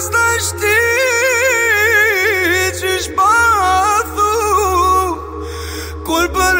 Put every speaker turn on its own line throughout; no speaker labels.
s'ta shti qysh bathu kur për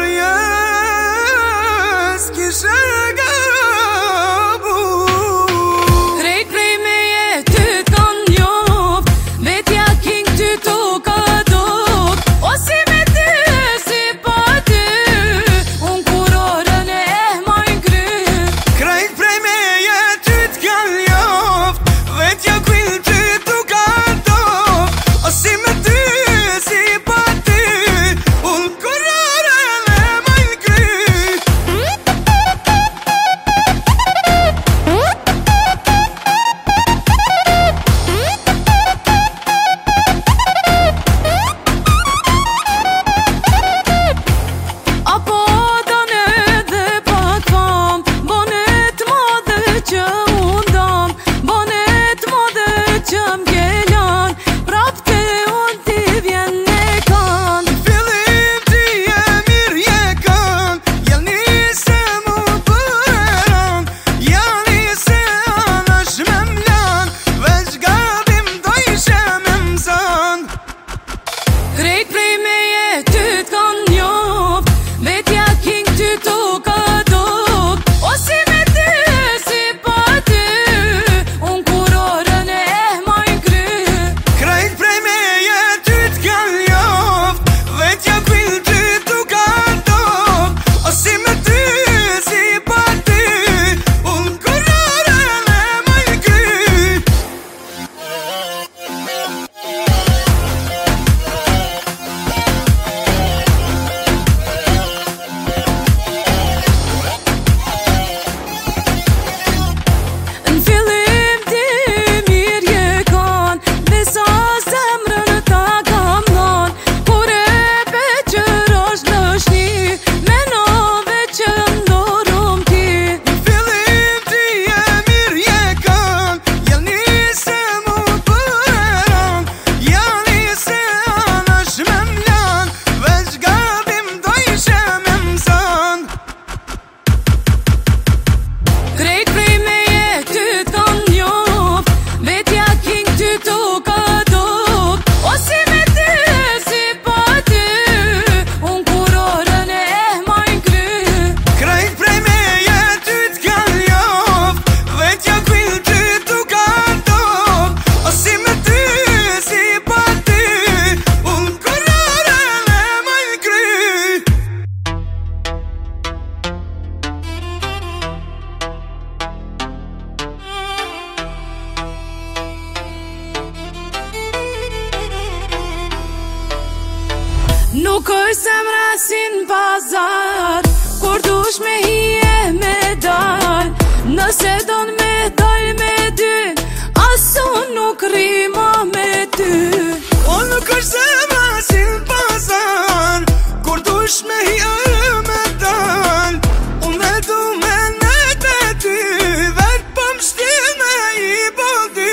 jes kishe gabu.
Krejt prej meje ty t'kan njoft, vetja king ty t'u ka dopt. O si me ty, si pa ty, unë kurorën e majnë kry.
Krejt prej meje ty t'kan njoft, vetja king ty t'u ka dopt. O si me ty, si pa ty, unë kurorën e majnë kry.
Apo done dhe pak fam, bonet madhe që undam, bonet madhe që m'gjelan, prap te unë ti vjen me kan.
Fillim ti e mirë je kan, jel nise mu përan, jel nise anash me mlan, veç gabim do ishe me mzan.
Krejt prej meje ty t'kan njoft, vetja king ty t'u ka dopt. O si me ty, si pa ty, unë kurorën e majnë kry.
Krejt prej meje ty t'kan njoft, vetja king ty t'u ka dopt. O si me ty, si pa ty, unë kurorën e majnë kry.
N'fillim ti mirë je kan, besa zemrën ta kam dhan. Kur e beqërosh lëshni, menove që ndorëm ti.
Fillim ti e mirë je kan, jel nise mu përan, jel nise anash me mlan, veç gabim do ishe me mzan.
Krejt prej meje ty t'kan njoft, vetja king ty t'u ka dopt. O si me ty, si pa ty, unë kurorën e majnë kry.
Krejt prej meje ty t'kan njoft, vetja king ty t'u ka dopt. O si me ty, si pa ty, unë kurorën e majnë kry.
Nuk është zemra si n'pazar, kur dush me hije me dal. Nëse don me dal me dy, asun nuk rima me ty.
O nuk është zemra si n'pazar, kur dush me hije me dal. Unë e du me net me ty, vetë po m'shtil me i bodi.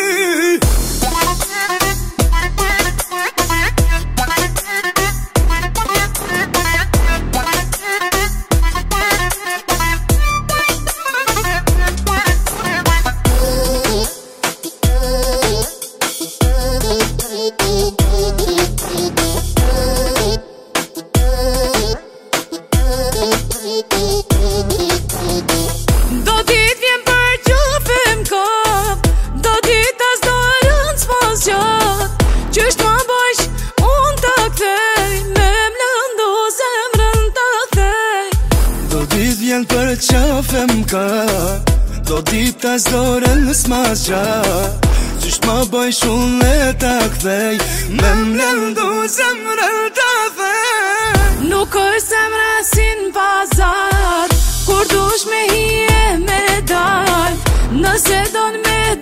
Do dit vjen për gjufim kap, do dit as dorën s'pas gjat. Qysh ma bajsh unë ta kthej, me m'lëndu zemrën ta kthej.
Do dit vjen për qafe m'ka, do dit as dorën s'ma zgjat. Qysh ma bajsh unë e ta kthej, me m'lëndu zemrën ta kthej.
Nuk është zemra si n'pazar, kur dush me hije me dal. Nëse don me